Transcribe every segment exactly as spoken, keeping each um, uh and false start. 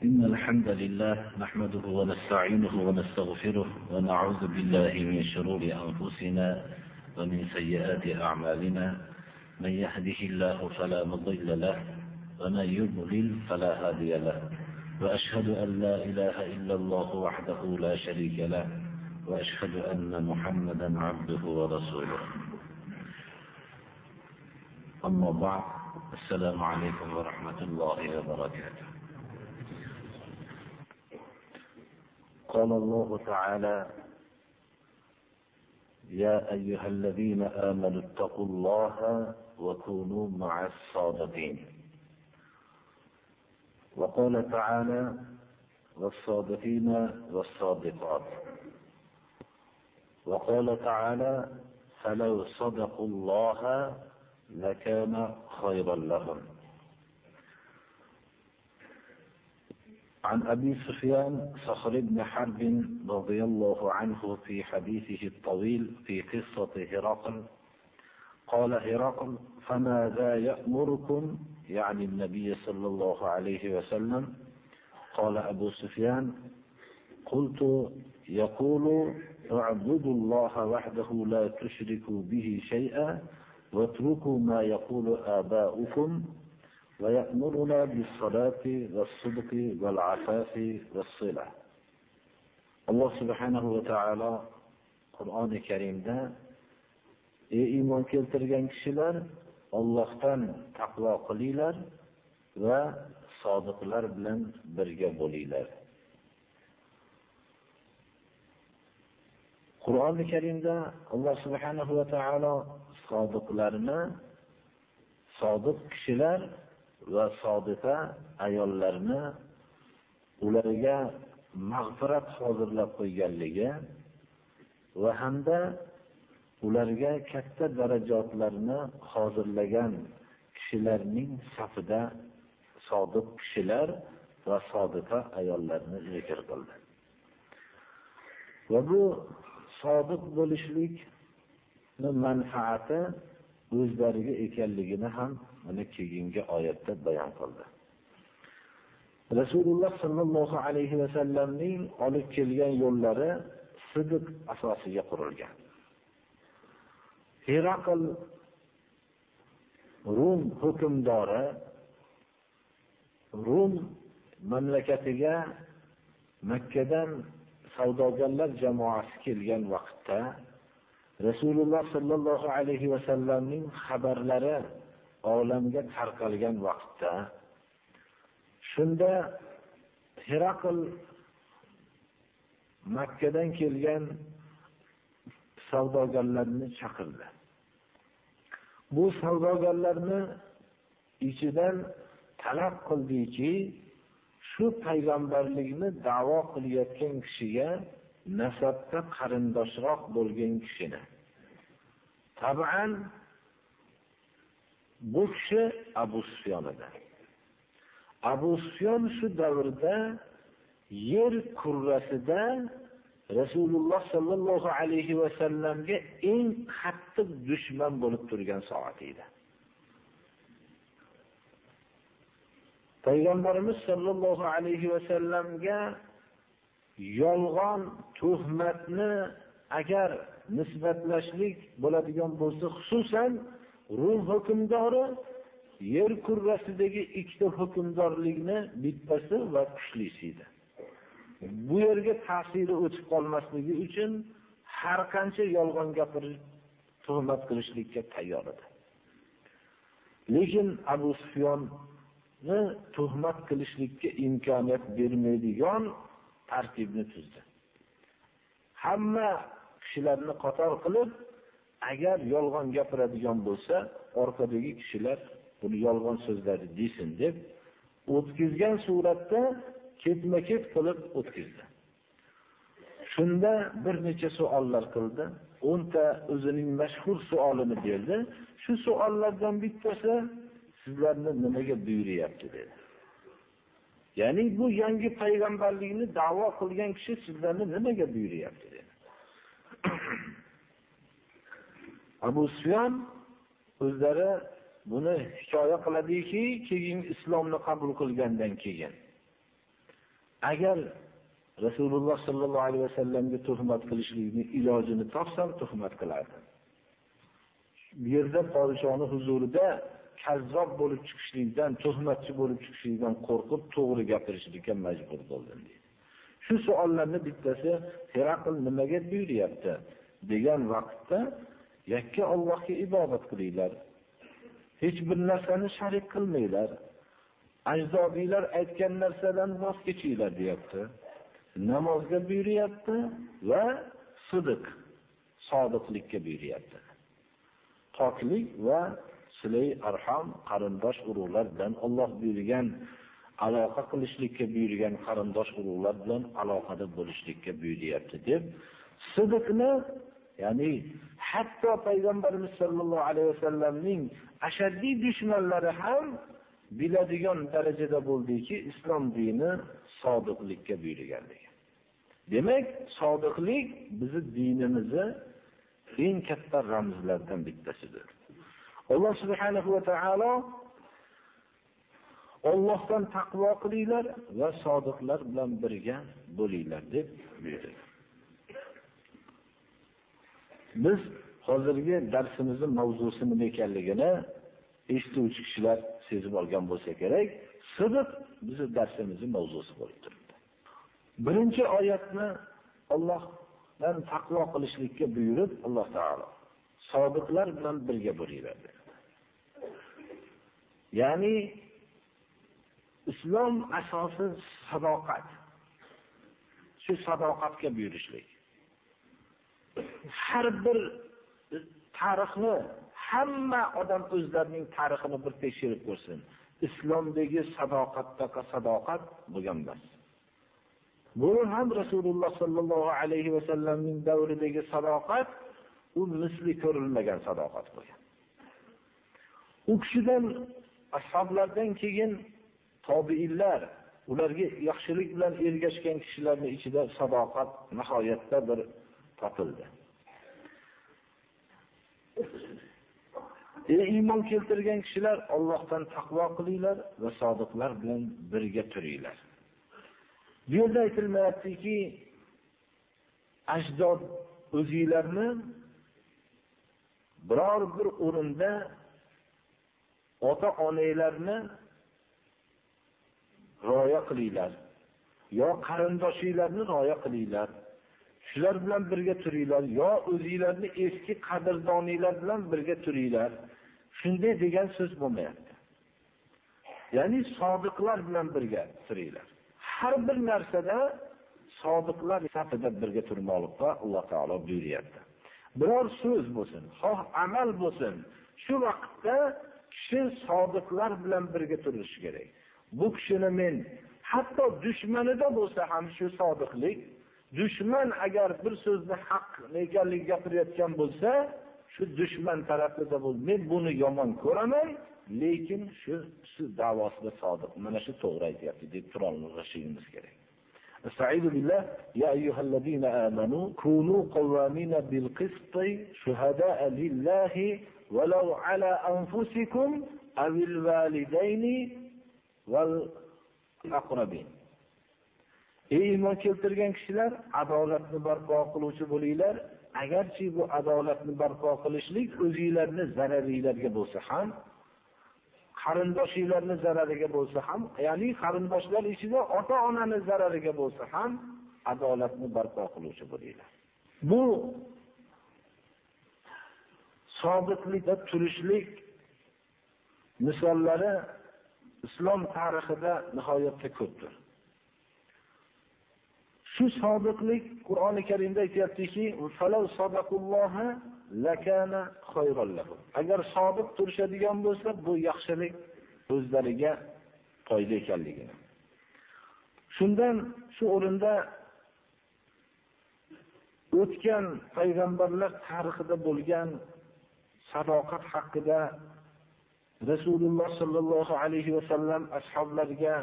إن الحمد لله نحمده ونستعينه ونستغفره ونعوذ بالله من شرور أنفسنا ومن سيئات أعمالنا. من يهده الله فلا مضل له ومن يضلل فلا هادي له، وأشهد أن لا إله إلا الله وحده لا شريك له، وأشهد أن محمدا عبده ورسوله. أما بعد، السلام عليكم ورحمة الله وبركاته. قال الله تعالى: يا أيها الذين آمنوا اتقوا الله وكونوا مع الصادقين. وقال تعالى: والصادقين والصادقات. وقال تعالى: فلو صدقوا الله لكان خيرا لهم. عن أبي سفيان صخر بن حرب رضي الله عنه في حديثه الطويل في قصة هرقل قال هرقل: فماذا يأمركم؟ يعني النبي صلى الله عليه وسلم. قال أبو سفيان: قلت: يقول اعبدوا الله وحده لا تشركوا به شيئا واتركوا ما يقول آباؤكم، ويأمرنا بالصلاة والصدق والعفاف والصلة. الله سبحانه وتعالى Qur'oni Karimda: ey iymon keltirgan kishilar, Allohdan taqvo qilinglar va sodiqlar bilan birga bo'linglar. Qur'oni Karimda Alloh subhanahu va taolo sodiqlarni, sodiq kishilar va sodiqa ayollarni ularga mag'firat hozirlab qo'yganligi va hamda ularga katta darajatlarni hozirlagan kishilarning safida sodiq kishilar va sodiqa ayollarni zikr qildi. Va bu sodiq bo'lishlikning manfaati o'zlariga ekanligini ham mana keyingi oyatda bayon qildi. Rasululloh sallallohu alayhi va sallamning olib kelgan yo'llari sidq asosiga qurilgan. Herakl Rum hukmdori Rum mamlakatiga Makkadan savdogarlar jamoasi kelgan vaqtda Rasululloh sallallohu alayhi va sallamning xabarlari olamga tarqalgan vaqtda shunda Herakl Makkadan kelgan savdogarlarni chaqirdi. Bu savdogarlarni ichidan talab qildiki, shu payg'ambarlikni da'vo qilayotgan kishiga nasabda qarindoshroq bo'lgan kishini. Tabian bu kishi Abu Sufyon edi. Abu Sufyon shu davrda yer kurrasida Rasululloh sallallohu alayhi va sallamga eng qattiq dushman bo'lib turgan soat edi. Payg'ambarimiz sallallohu alayhi va sallamga yolg'on tuhmatni agar nisbatlashlik bo'ladigan bo'lsa, xususan Rum hukmdori yer kurrasidagi ikkita hukmdorlikni bittasi va kuchlisi edi. Bu yerga ta'siri o'tib qolmasligi uchun har qancha yolg'on gapirish, tuhmat qilishlikka tayyor edi. Lekin Abu Sufyonni tuhmat qilishlikka imkoniyat bermaydigan tartibni tuzdi. Hamma kishilarni qator qilib, agar yolg'on gapiradigan bo'lsa, orqadagi kishilar buni yolg'on so'zlari desin deb o'tkizgan suratda ketma-ket qilib o'tkazdi. Shunda bir necha savollar qildi. o'nta o'zining mashhur savolini berdi. Shu savollardan bittasi sizlarni nimaga buyuryapti dedi. Ya'ni bu yangi payg'ambarlikni da'vo qilgan kishi sizlarni nimaga buyuryapti dedi. Abu Sufyon o'zlari buni hikoya qiladiki, keyin islomni qabul qilgandan keyin agar Rasululloh sallallohu alayhi vasallamga tuhmat qilishlikni ilojini topsam tuhmat qilardi. Bu yerda podshoning huzurida kazzob bo'lib chiqishlikdan, tuhmatchi bo'lib chiqishlikdan qo'rqib to'g'ri gapirishlikka majbur bo'ldim deydi. Shu savollarning bittasi Herakl nimaga buyuryapti degan vaqtda yakka Allohga ibodat qilinglar. Hech bir narsani sharik qilmanglar. Ajdodiylar aytgan narsadan voz kechinglar deyapti. Namozga buyuryapti va sidiq, sodiqlikka buyuryapti. Poklik va silay arham, qarindosh urug'lar bilan Alloh buyurgan aloqa qilishlikka buyurgan qarindosh urug'lar bilan aloqada bo'lishlikka buyuryapti deb sidiqni, ya'ni hatto payg'ambarimiz sollallohu alayhi vasallamning ashaddiy dushmanlari ham biladigan darajada bo'ldiki, islom dini sodiqlikka buyurganligi. Demak, sodiqlik bizning dinimizning eng katta ramzlaridan bittasidir. Alloh subhanahu va taolo Allohdan taqvo qilinglar va sodiqlar bilan birga bo'linglar deb buyurdi. Biz hozirgi darsimizning mavzusi nima ekanligini eshituvchi kishilar sezib olgan bo'lsa kerak, sidiq bizning darsimizning mavzusi bo'lib turibdi. Birinchi oyatni Allohdan taqvo qilishlikka buyurib, Alloh taolo sodiqlar bilan birga bo'linglar dedi. Ya'ni islom asosi sadoqat. Shu sadoqatga buyurishlik. Har bir tarixni hamma odam o'zlarining tarixini bir tekshirib ko'rsin. Islomdagi sadoqatdagi sadoqat bo'lgan emas. Bu ham Rasululloh sallallohu alayhi vasallamning davridagi sadoqat u misli ko'rilmagan sadoqat bo'lgan. U kishidan ashoblardan keyin tobiinlar, ularga yaxshilik bilan ergashgan kishilarning ichida sadoqat nihoyatda bir topildi. Ey iymon keltirgan kishilar, Allohdan taqvo qilinglar va sodiqlar bilan birga turinglar. Bu yerda aytilmayaptiki, ajdod o'zingizlarni biror bir o'rinda ota-onalarni rioya qilinglar, yo qarindoshinglarni rioya qilinglar. Shular bilan birga turinglar, yo o'zingizlarni eski qadrdoninglar bilan birga turinglar. Shunday degan so'z bo'lmayapti. Ya'ni sodiqlar bilan birga turinglar. Har bir narsada sodiqlar safida birga turmoqlikqa Alloh taolo buyuryapti. Biror so'z bo'lsin, xoh amal bo'lsin, shu vaqtda kishi sodiqlar bilan birga turishi kerak. Bu kishini men hatto dushmanida bo'lsa ham shu sodiqlik, dushman agar bir so'zni haq ekanligini gapirayotgan bo'lsa, shu dushman tarafida bo'l, men buni yomon ko'raman, lekin shu shu davosida sodiq, mana shu to'g'ri aytyapti deb turolishimiz kerak. Estaizu billah, ya ayyuhallazina amanu kunu qawwamina bil qisti shuhada'a lillahi walau ala anfusikum awil walidayni wal aqrabin. Ey iymon keltirgan kishilar, adolatni barpo qiluvchi bo'linglar. Agarchi bu adolatni barpo qilishlik o'zingizlarning zararingizga bo'lsa ham, qarindoshingizlarning zarariga bo'lsa ham, ya'ni qarindoshlar ichida ota-onaning zarariga bo'lsa ham adolatni barpo qiluvchi bo'linglar. Bu sodiqlikda turishlik misollari islom tarixida nihoyatda ko'pdir. Shu sodiqlik Qur'oni Karimda aytayaptiki, "Falau sadaqulloha lakana khayran lahum." Agar sodiq turishadigan bo'lsa, bu yaxshilik o'zlariga foyda ekanligini. Shundan shu o'rinda o'tgan payg'ambarlar tarixida bo'lgan sadoqat haqida Rasululloh sallallohu alayhi vasallam ashablariga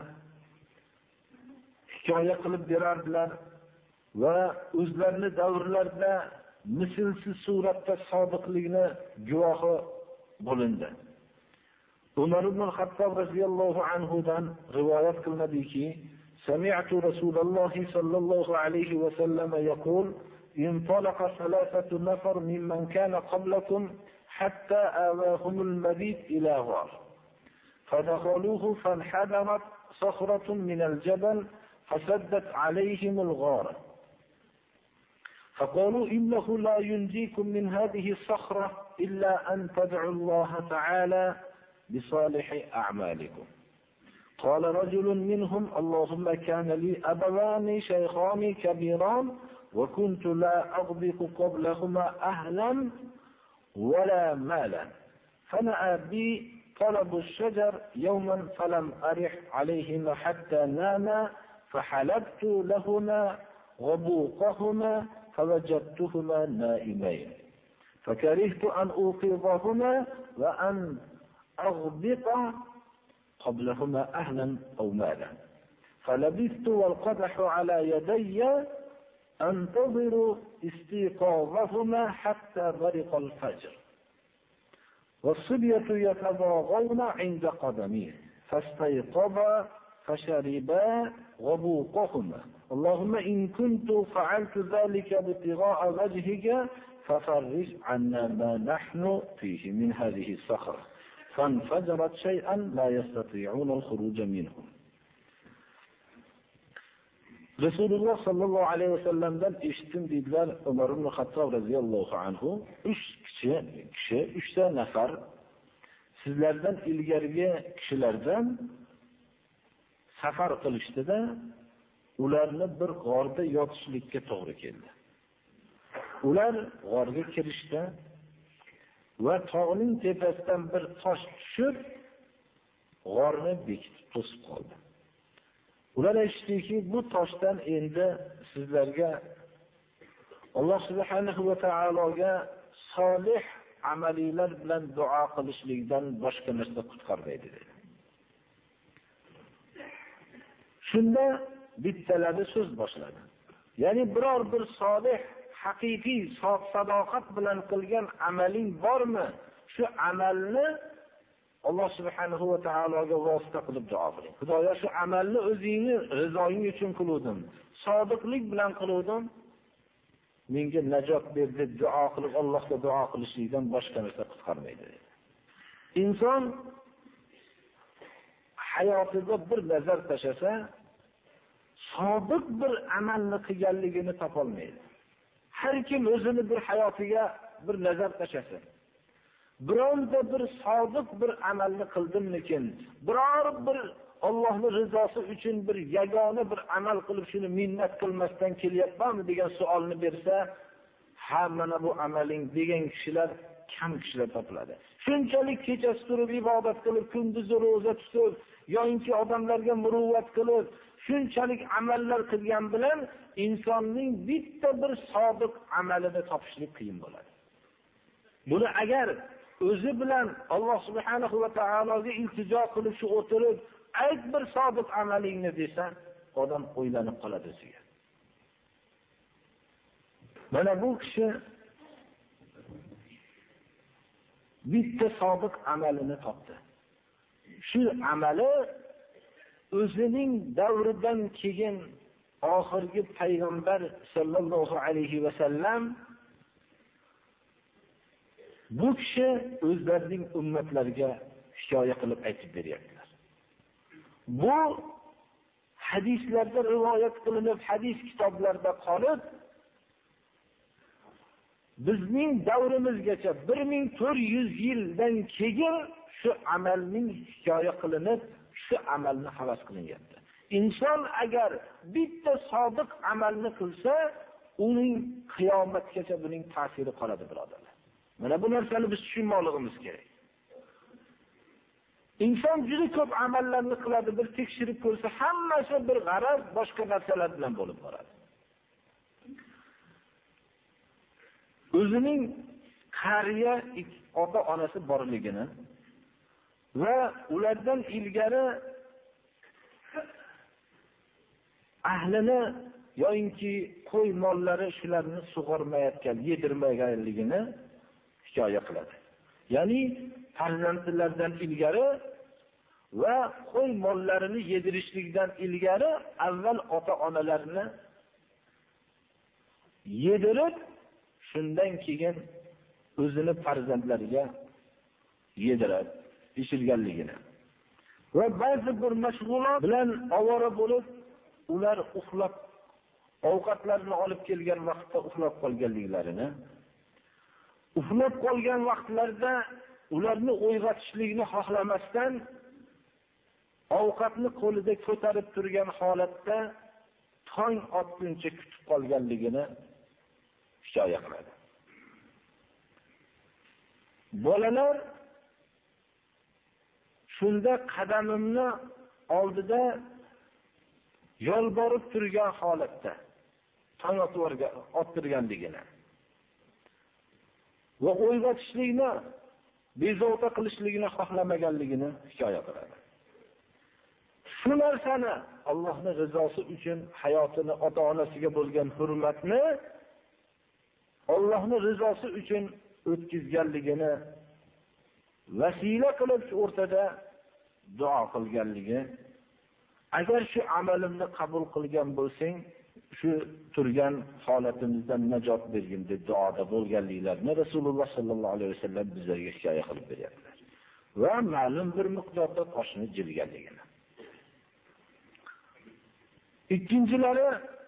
hikoya qilib berardilar va o'zlarini davrlarida mislsiz suratda sodiqlikni guvohi bo'lindi. Umar ibn Xattob roziyallohu anhu dan rivoyat qilinadiki, سمعت رسول الله صلى الله عليه وسلم يقول انطلق ثلاثة نفر ممن كان قبلكم حتى آواهم المبيت إلى غار فدخلوه فانحدرت صخرة من الجبل فسدت عليهم الغار فقالوا إنه لا ينجيكم من هذه الصخرة إلا أن تدعوا الله تعالى بصالح أعمالكم. قال رجل منهم اللهم كان لي أبوان شيخان كبيران وكنت لا أغبق قبلهما أهلا ولا مالا فنأى بي طلب الشجر يوما فلم أرح عليهما حتى ناما فحلبت لهما غبوقهما فوجدتهما نائمين فكرهت أن أوقظهما وأن أغبط قبلهما أهلا أو مالا فلبثت والقدح على يدي أنتظر استيقاظهما حتى برق الفجر والصبية يتضاغون عند قدميه فاستيقظا فشربا غبوقهما اللهم إن كنت فعلت ذلك ابتغاء وجهك ففرج عنا ما نحن فيه من هذه الصخرة فانفجرت شيئا لا يستطيعون الخروج منه. Rasululloh sallallohu alayhi vasallamdan eshitdim dedilar Umar ibn Xattob radhiyallohu anhu. Uch kishi, kishi, uchta nafar sizlardan ilgarigi kishilardan safar qilishdida, ularni bir g'orda yotishlikka to'g'ri keldi. Ular g'orga kirishdi va tog'ning tepasidan bir tosh tushib, g'orni bekitib to'sib qoldi. Ular aytishdiki, bu toshdan endi sizlarga Alloh subhanahu va taologa solih amaliylar bilan duo qilishlikdan boshqa narsa qutqarmaydi dedi. Shunda bittalari so'z boshladi. Ya'ni biror bir solih, haqiqiy sadoqat bilan qilgan amaling bormi? Shu amalni Alloh subhanahu va taologa vosita qilib duo qiling. Xudoyo shu amalni o'zingni rizoing uchun qildim, sodiqlik bilan qildim. Menga najot ber deb duo qilib Allohga duo qilishlikdan boshqa narsa qutqarmaydi dedi. Inson hayotida bir nazar tashlasa, sodiq bir amalni qilganligini topolmaydi. Har kim o'zini bir hayotiga bir nazar tashlasa, bironta bir sodiq bir amalni qildimmikin, biror bir Allohning rizosi uchun bir yagona bir amal qilib shuni minnat qilmasdan kelyapmanmi degan savolni bersa, ha mana bu amaling degan kishilar kam kishilar topiladi. Shunchalik kechasi turib ibodat qilib, kunduzi roza tutib, yo'inki odamlarga muruvvat qilib, shunchalik amallar qilgan bilan insonning bitta bir sodiq amalini topishlik qiyin bo'ladi. Buni agar o'zi bilan Alloh subhanahu va taologa iltijo qilib shu o'tirib, ayt bir sodiq amalingni desa, odam o'ylanib qoladi o'ziga. Mana bu kishi bitta sodiq amalini topdi. Shu amali o'zining davridan keyin oxirgi payg'ambar sallallohu alayhi va sallam bu kishi o'zlarining ummatlariga hikoya qilib aytib beryaptilar. Bu hadislarda rivoyat qilinib, hadis kitoblarida qolib, bizning davrimizgacha bir ming to'rt yuz yildan keyin shu amalning hikoya qilinib, shu amalni havas qilinyapti. Inson agar bitta sodiq amalni qilsa, uning qiyomatgacha buning ta'siri qoladi, birodarlar. Mana bu narsani biz tushunmoqligimiz kerak. Inson juda ko'p amallarni qiladi, bir tekshirib ko'rsa, hammasi bir g'araz, boshqa narsalar bilan bo'lib boradi. O'zining qariya ota-onasi borligini va ulardan ilgari ahlini yo'inki qo'y mollari shularni sug'ormayotgan, yedirmaganligini hikoya qiladi. Ya'ni farzandlardan ilgari va qo'y mollarini yedirishlikdan ilgari avval ota-onalarini yedirib, shundan keyin o'zini farzandlariga yedirib ichirganligini. Va ba'zi bir mashg'ulot bilan ovora bo'lib, ular uxlab ovqatlarini olib kelgan vaqtda uxlab qolganliklarini, uxlab qolgan vaqtlarda ularni uyg'otishlikni xohlamasdan ovqatni qo'lida ko'tarib turgan holatda tong otguncha kutib qolganligini hikoya qiladi. Bolalar shunda qadamimni oldida yolborib turgan holatda tong ottirganligini va uyg'otishlikni, bezovta qilishligini xohlamaganligini hikoya qiladi. Shu narsani Allohning rizosi uchun hayotini, ota-onasiga bo'lgan hurmatni Allohning rizosi uchun o'tkazganligini vasila qilib o'rtada duo qilganligi, agar shu amalimni qabul qilgan bo'lsang, shu turgan holatimizdan najot bergin deb duoda bo'lganliklarini Rasululloh sallallohu alayhi vasallam bizlarga hikoya qilib beryaptilar. Va ma'lum bir miqdorda toshni jilganligini. Ikkinchilari,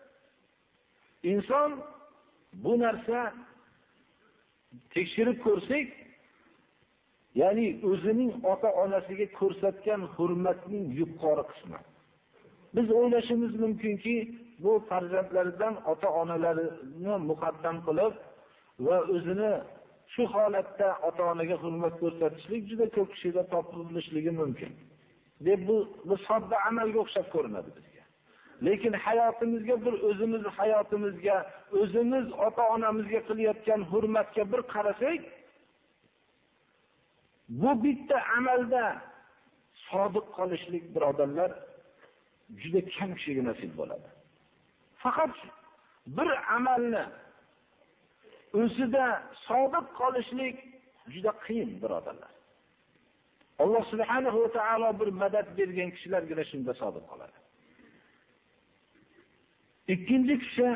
inson bu narsa tekshirib ko'rsak, ya'ni o'zining ota-onasiga ko'rsatgan hurmatning yuqori qismi. Biz o'ylashimiz mumkinki, bu farzandlaridan ota-onalarini muqaddam qilib va o'zini shu holatda ota-onaga hurmat ko'rsatishlik juda ko'p kishida topilishligi mumkin. Deb bu bu sodda amalga o'xshab ko'rinadi bizga. Lekin hayotimizga, bir o'zimiz hayotimizga, o'zimiz ota-onamizga qilayotgan hurmatga bir qarasak, bu bitta amalda sodiq qolishlik, birodarlar, juda kam kishiga nasib bo'ladi. Faqat bir amalni o'zida sodiq qolishlik juda qiyin, birodarlar. Alloh subhanahu va taolo bir madad bergan kishilargina shunda sodiq qoladi. Ikkinchi kishi,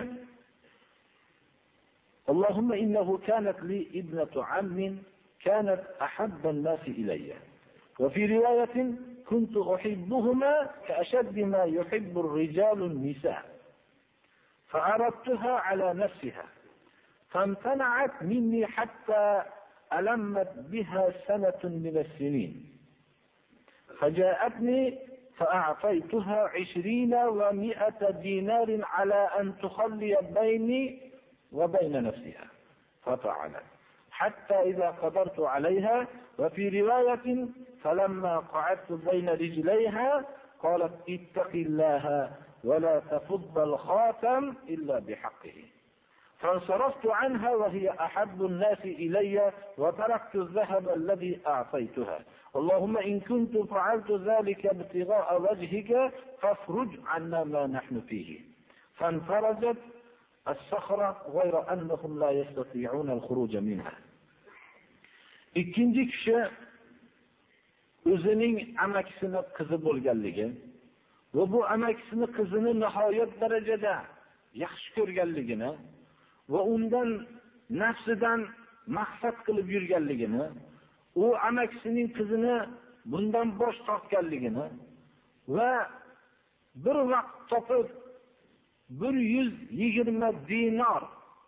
Allohumma innahu kanat li ibnatu ammin kanat ahabba an-nasi ilayya. Wa fi riwayatin kuntu uhibbuhuma ka'ashaddi ma yuhibbu ar-rijalu an-nisa. فأردتها على نفسها فامتنعت مني حتى ألمت بها سنة من السنين فجاءتني فأعطيتها عشرين ومئة دينار على أن تخلي بيني وبين نفسها ففعلت حتى إذا قدرت عليها. وفي رواية فلما قعدت بين رجليها قالت اتق الله ولا تفض الخاتم إلا بحقه. فانصرفت عنها وهي أحب الناس إلي وتركت الذهب الذي أعطيتها. اللهم إن كنت فعلت ذلك ابتغاء وجهك فافرج عنا ما نحن فيه. فانفرجت الصخرة غير أنهم لا يستطيعون الخروج منها. ikkinchi kishi o'zining amakisini qizi bo'lganligi va bu amakisini qizini nihoyat darajada yaxshi ko'rganligini va undan nafsidan maqsad qilib yurganligini, u amakisining qizini bundan bosh tortganligini va bir vaqt topib bir yuz yigirma dinar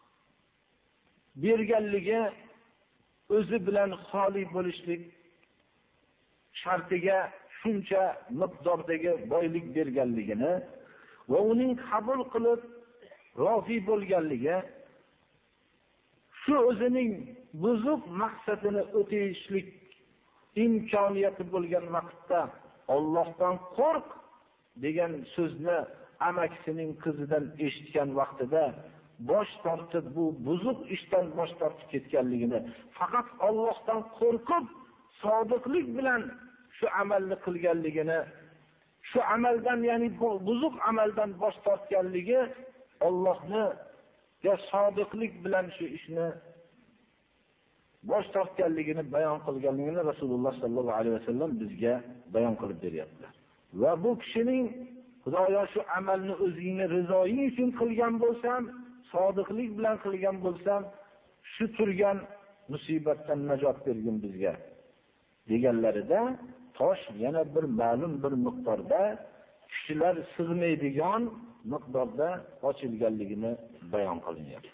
berganligi o'zi bilan xoli bo'lishlik shartiga shuncha miqdordagi boylik berganligini va uning qabul qilib rozi bo'lganligi, shu o'zining buzuq maqsadini o'tashlik imkoniyati bo'lgan vaqtda Allohdan qo'rq degan so'zni amakisining qizidan eshitgan vaqtida bosh tortib, bu buzuq ishdan bosh tortib ketganligini, faqat Allohdan qo'rqib sodiqlik bilan shu amalni qilganligini, shu amaldan, ya'ni buzuq amaldan bosh tortganligi, Allohni ya sodiqlik bilan shu ishni bosh tortganligini bayon qilganligini Rasululloh sallallohu alayhi vasallam bizga bayon qilib beryaptilar. Va bu kishining Xudoyo shu amalni o'zingni rizoying uchun qilgan bo'lsam, sodiqlik bilan qilgan bo'lsam, shu turgan musibatdan najot bergin bizga deganlarida tosh yana bir ma'lum bir miqdorda kishilar sig'maydigan miqdorda ochilganligini bayon qilinyapti.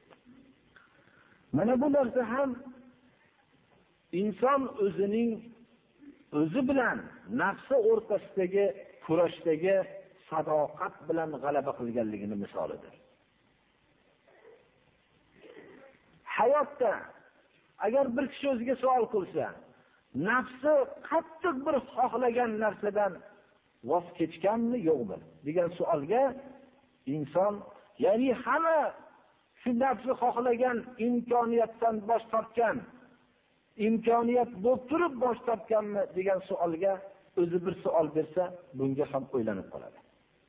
Mana bu narsa ham inson o'zining o'zi bilan nafsi o'rtasidagi kurashdagi sadoqat bilan g'alaba qilganligini misolidir. Hayotda agar bir kishi o'ziga savol qilsa, nafsi qattiq bir xohlagan narsadan voz kechganmi yo'qmi degan savolga inson, ya'ni hamma shu nafsi xohlagan imkoniyatdan bosh tortgan, imkoniyat bo'lib turib bosh tortganmi degan savolga o'zi bir savol bersa, bunga ham o'ylanib qoladi.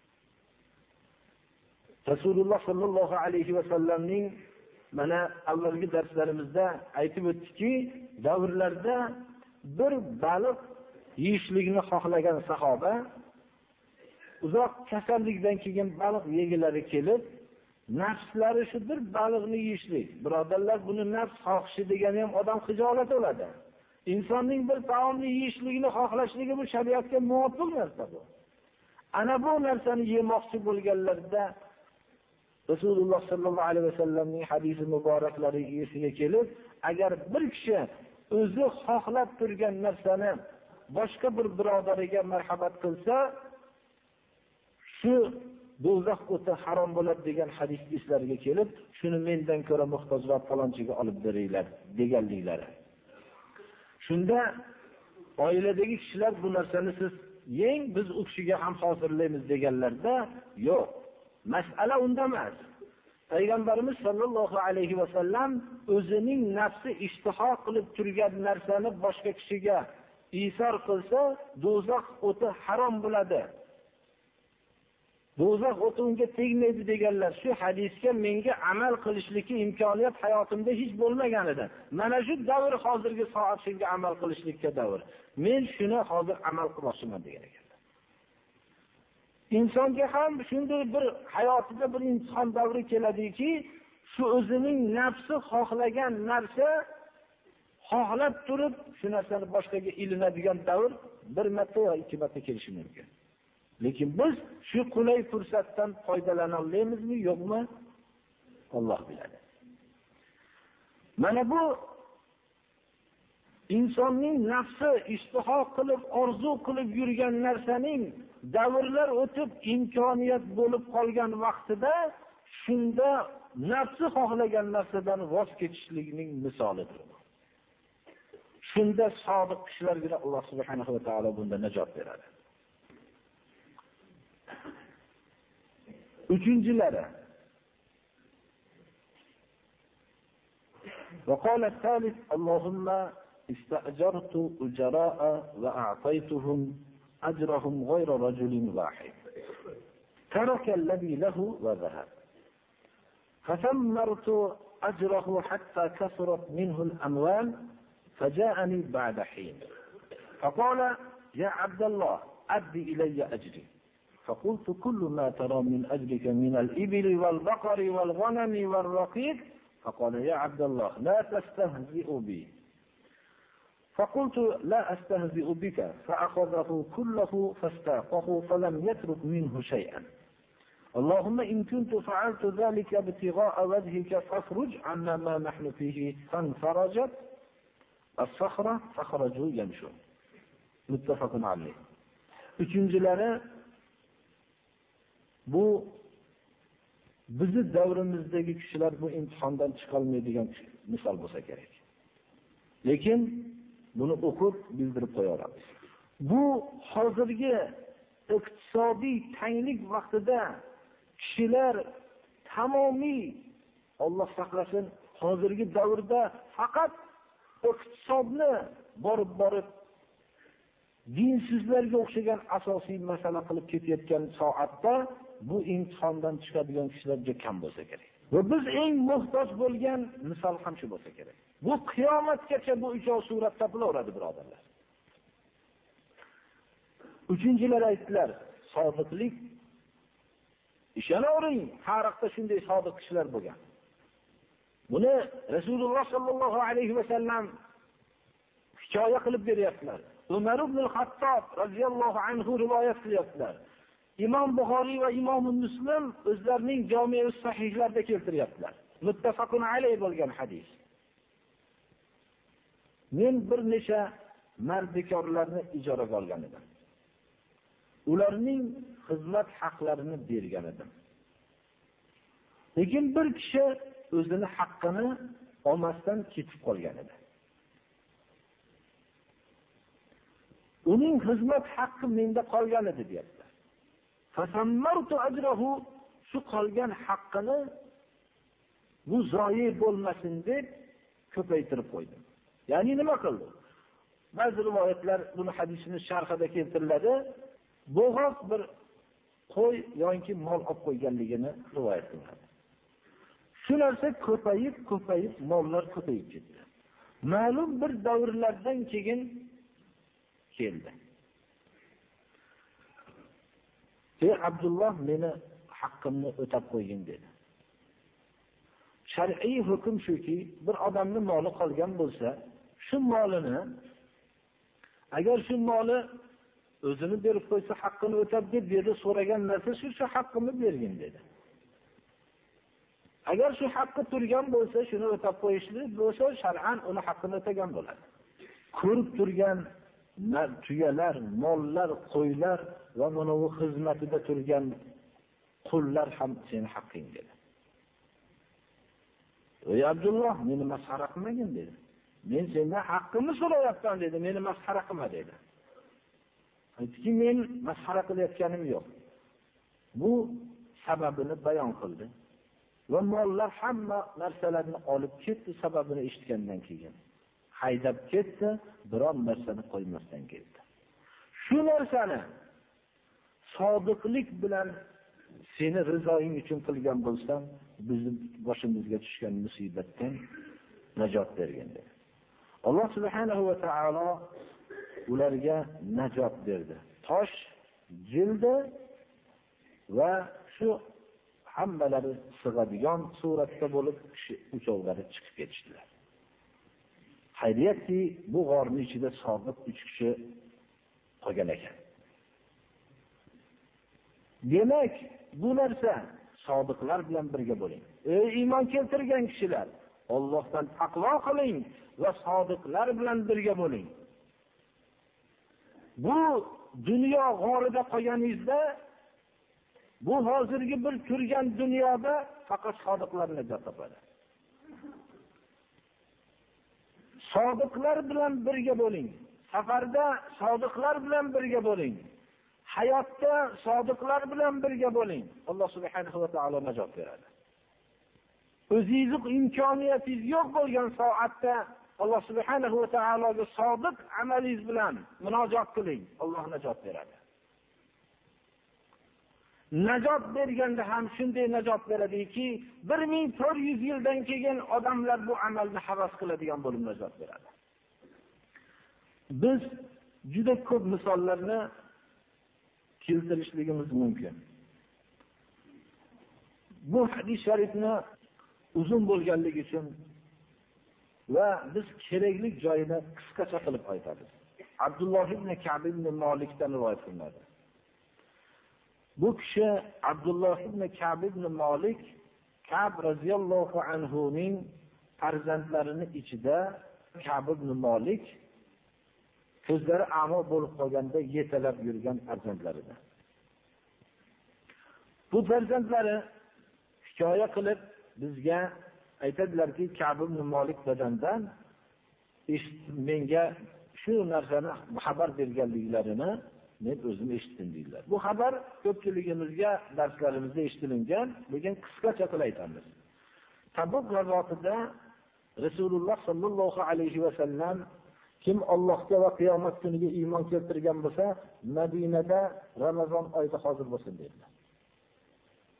Rasululloh sallallohu alayhi vasallamning mana avvalgi darslarimizda aytib o'tdiki, davrlarda bir baliq yeyishlikni xohlagan sahoba uzoq kasallikdan keyin baliq yegilari kelib, nafslari shu bir baliqni yeyishlik. Birodarlar, buni nafs xohishi degani ham odam xijolat bo'ladi. Insonning bir taomni yeyishligini xohlashligi bu shariatga muvofiq narsa bu. Ana bu narsani yemoqchi bo'lganlarda Rasululloh sallallohu alayhi vasallamning hadisi muboraklari esiga kelib, agar bir kishi o'zi xohlab turgan narsani boshqa bir birodariga marhamat qilsa, shu do'zax o'ti harom bo'ladi degan hadis eslariga kelib, shuni mendan ko'ra muhtojroq falonchiga olib beringlar deganliklari. Shunda oiladagi kishilar bu narsani siz yeng, biz u kishiga ham hozirlaymiz deganlarda, yo'q. Masala unda emas. Payg'ambarimiz sallallohu alayhi vasallam o'zining nafsi ishtiho qilib turgan narsani boshqa kishiga isor qilsa, do'zax o'ti harom bo'ladi. Do'zax o'ti unga tegmaydi deganlar. Shu hadisga menga amal qilishlikka imkoniyat hayotimda hech bo'lmagan edi. Mana shu davr hozirgi soat shunga amal qilishlikka davr. Men shuni hozir amal qilmoqchiman degan ekan. Insonga ham shunday bir hayotida bir imtihon davri keladiki, shu o'zining nafsi xohlagan narsa xohlab turib, shu narsani boshqaga ilinadigan davr bir marta yoki ikki marta kelishi mumkin. Lekin biz shu qulay fursatdan foydalana olamizmi, yo'qmi? Alloh biladi. Mana bu insonning nafsi ishtiho qilib, orzu qilib yurgan narsaning davrlar o'tib imkoniyat bo'lib qolgan vaqtida shunda nafsi xohlagan narsadan voz kechishlikning misolidir. Shunda sodiq kishilarga Alloh subhanahu va taolo bunda najot beradi. Uchinchilari وقال الثالث اللهم استأجرت أجراء وأعطيتهم أجرهم غير رجل واحد ترك الذي له وذهب فثمرت أجره حتى كثرت منه الأموال فجاءني بعد حين فقال يا عبد الله أد إلي أجري فقلت كل ما ترى من أجرك من الإبل والبقر والغنم والرقيق فقال يا عبد الله لا تستهزئ بي فقلت لا أستهزئ بك فأخذه كله فاستاقه فلم يترك منه شيئا اللهم إن كنت فعلت ذلك ابتغاء وجهك فافرج عنا ما نحن فيه فانفرجت الصخرة فخرجوا يمشون متفق عليه. Üçüncüleri bu bizi davrimizdagi kishilar bu imtihondan chiqolmaydigan misol bo'lsa kerak. Lekin buni o'qib bildirib qo'yamiz. Bu hozirgi iqtisodiy tanglik vaqtida kishilar tamomiy, Alloh saqlasin, hozirgi davrda faqat iqtisodni borib borib dinsizlarga o'xshagan asosiy masala qilib ketayotgan soatda bu imtihondan chiqadigan kishilar juda kam bo'lsa kerak. Va biz eng muhtoj bo'lgan misol ham shu bo'lsa kerak. Bu qiyomatgacha bu uchov surat topilaveradi, birodarlar. Uchinchilar aytdilar, sodiqlik. Ishonavering, tarixda shunday sodiq kishilar bo'lgan. Buni Rasululloh sallallohu alayhi va sallam hikoya qilib beryaptilar. Umar ibn al-Hattob radhiyallohu anhu rivoyat qilyaptilar. Imom Buxoriy va Imom Muslim o'zlarining Jami' sahihlarida keltiryaptilar. Muttafaqun alayh bo'lgan hadis. Men bir necha mardikorlarni ijaraga olgan edim. Ularning xizmat haqlarini bergan edim. Lekin bir kishi o'zini haqqini olmasdan ketib qolgan edi. Uning xizmat haqqi menda qolgan edi, deyapti. Fasammartu ajrahu, shu qolgan haqqini bu zoyi bo'lmasin deb ko'paytirib qo'ydim. Ya'ni nima qildi? Ba'zi rivoyatlar buni hadisning sharhida keltiriladi. Bo'g'oq bir qo'y yoki mol olib qo'yganligini rivoyat qiladi. Shu narsa ko'payib, ko'payib, mollar ko'payib ketdi. Ma'lum bir davrlardan keyin keldi. Ey Abdulloh, meni haqqimni o'tab qo'ygin dedi. Shar'iy hukm shuki, bir odamning moli qolgan bo'lsa, shu molini agar shu moli o'zini berib qo'ysa, haqqini o'tab deb berdi, so'ragan narsa shu shu haqqimni bergin dedi. Agar shu haqqi turgan bo'lsa, shuni o'tab qo'yishlik bo'lsa, shar'an uni haqqini o'tagan bo'ladi. Ko'rib turgan tuyalar, mollar, qo'ylar va mana bu xizmatida turgan qullar ham sening haqqing dedi. Ey Abdulloh, meni masxara qilmagin dedi. Men sendan haqqimni so'rayapman dedi, meni masxara qilma dedi. Aytdiki, men masxara qilayotganim yo'q. Bu sababini bayon qildi. Va mollar hamma narsalarni olib ketdi, sababini eshitgandan keyin. Haydab ketdi, biron narsani qo'ymasdan ketdi. Shu narsani sodiqlik bilan seni rizoing uchun qilgan bo'lsam, bizning boshimizga tushgan musibatdan najot bergin dedi. Alloh subhanahu va taolo ularga najot berdi. Tosh jildi va shu hammalari sig'adigan suratda bo'lib kishi uchovlari chiqib ketishdilar. Hayriyatki, bu g'orning ichida sodiq uch kishi qolgan ekan. Demak, bu narsa sodiqlar bilan birga bo'ling. Ey iymon keltirgan kishilar, Allohdan taqvo qiling va sodiqlar bilan birga bo'ling. Bu dunyo g'orida qolganingizda, bu hozirgi bir turgan dunyoda faqat sodiqlar najot topadi. Sodiqlar bilan birga bo'ling. Safarda sodiqlar bilan birga bo'ling. Hayotda sodiqlar bilan birga bo'ling. Alloh subhanahu va taolo najot beradi. O'zingiz imkoniyatingiz yo'q bo'lgan soatda Alloh subhanahu va taologa sodiq amalingiz bilan munojot qiling. Alloh najot beradi. Najot berganda ham shunday najot beradiki, bir ming to'rt yuz yildan keyin odamlar bu amalni havas qiladigan bo'lib najot beradi. Biz juda ko'p misollarni keltirishligimiz mumkin. Bu hadis sharifni uzun bo'lganligi uchun va biz kerakli joyini qisqacha qilib aytamiz. Abdulloh ibn Ka'b ibn Malikdan rivoyat qilinadi. Bu kishi Abdulloh ibn Ka'b ibn Malik, Ka'b radhiyallohu anhu ning farzandlarining ichida Ka'b ibn Malik ko'zlari amo bo'lib qolganda yetalab yurgan farzandlaridir. Bu farzandlari hikoya qilib bizga aytadilarki, Ka'b ibn Malik dadamdan menga shu narsani xabar berganliklarini men o'zim eshitdim deydilar. Bu xabar ko'pchiligimizga darslarimizda eshitilingan, lekin qisqacha qilib aytamiz. Tabuk g'azotida Rasululloh sallallohu alayhi va sallam kim Allohga va qiyomat kuniga iymon keltirgan bo'lsa, Madinada Ramazon oyida hozir bo'lsin dedilar.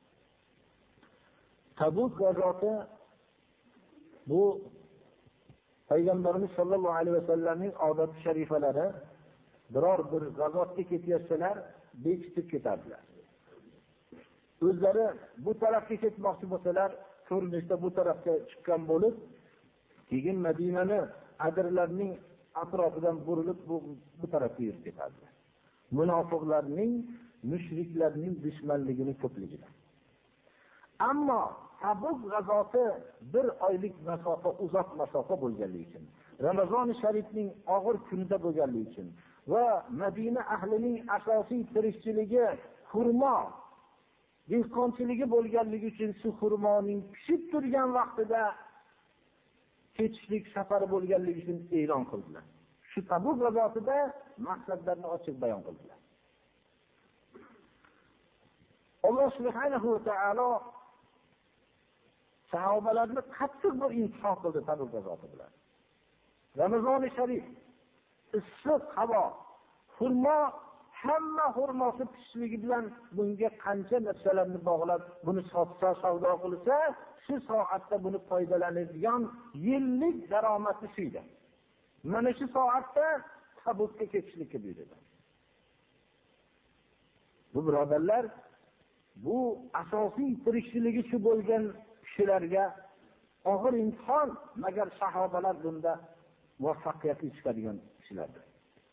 Tabuk g'azoti bu Payg'ambarimiz sollallohu alayhi vasallamning odat sharifalari biror bir g'azotga ketayotsalar, bekitib ketardilar. O'zlari bu tarafga ketmoqchi bo'lsalar, ko'rinishda bu tarafga chiqqan bo'lib, keyin Madinani adirlarning atrofidan burilib bu, bu tarafga yurib ketardilar. Munofiqlarning, mushriklarning dushmanligining ko'pligidan. Ammo Tabuk g'azoti bir oylik masofa, uzoq masofa bo'lganligi uchun, Ramazon sharifning og'ir kunida bo'lganligi uchun va Madina ahlining asosiy tirikchiligi xurmo, dehqonchiligi bo'lganligi uchun shu xurmoning pishib turgan vaqtida ketishlik safari bo'lganligi uchun e'lon qildilar. Shu Tabuk g'azotida maqsadlarini ochiq bayon qildilar. Alloh subhanahu va taolo sahobalarni qattiq bir imtihon qildi Tabuk g'azoti bilan. Ramazon sharif, issiq havo, xurmo, hamma xurmosi pishishligi bilan bunga qancha narsalarni bog'lab, buni sotsa, savdo qilsa, shu soatda buni foydalanadigan yillik daromadi shuydi. Mana shu soatda Tabukka ketishlikka buyurdi. Bu birodarlar, bu asosiy tirikchiligi shu bo'lgan kishilarga og'ir imtihon, magar sahobalar bunda muvaffaqiyatli chiqadigan kishilardir.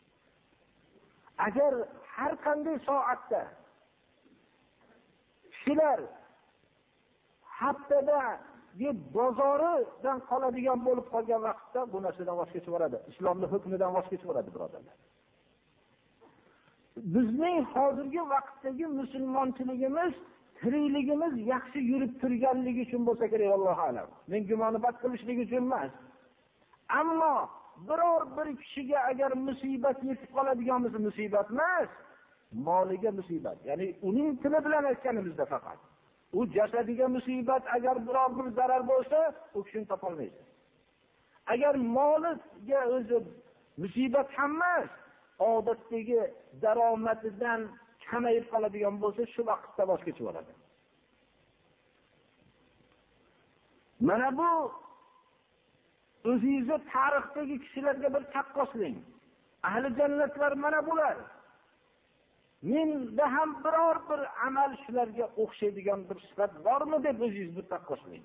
Agar har qanday soatda kishilar haftada deb bozoridan qoladigan bo'lib qolgan vaqtda bu narsadan voz kechib boradi. Islomning hukmidan voz kechib boradi, birodarlar. Bizning hozirgi vaqtdagi musulmonchiligimiz, tirikligimiz yaxshi yurib turganligi uchun bo'lsa kerak, Alloh a'lam. Men gumonibat qilishlik uchun emas. Ammo biror bir kishiga agar musibat yetib qoladigan bo'lsa, musibat emas, moliga musibat. Ya'ni uning tili bilan aytganimizda faqat. U jasadiga musibat, agar biror bir zarar bo'lsa, u kishini topolmaysiz. Agar moliga o'zi musibat ham emas, odatdagi daromadidan kamayib qoladigan bo'lsa, shu vaqtda voz kechib oladi. Mana bu o'zingizni tarixdagi kishilarga bir taqqoslang. Ahli jannatlar mana bular. Menda ham biror bir amal shularga o'xshaydigan bir sifat bormi deb o'zingizni taqqoslang.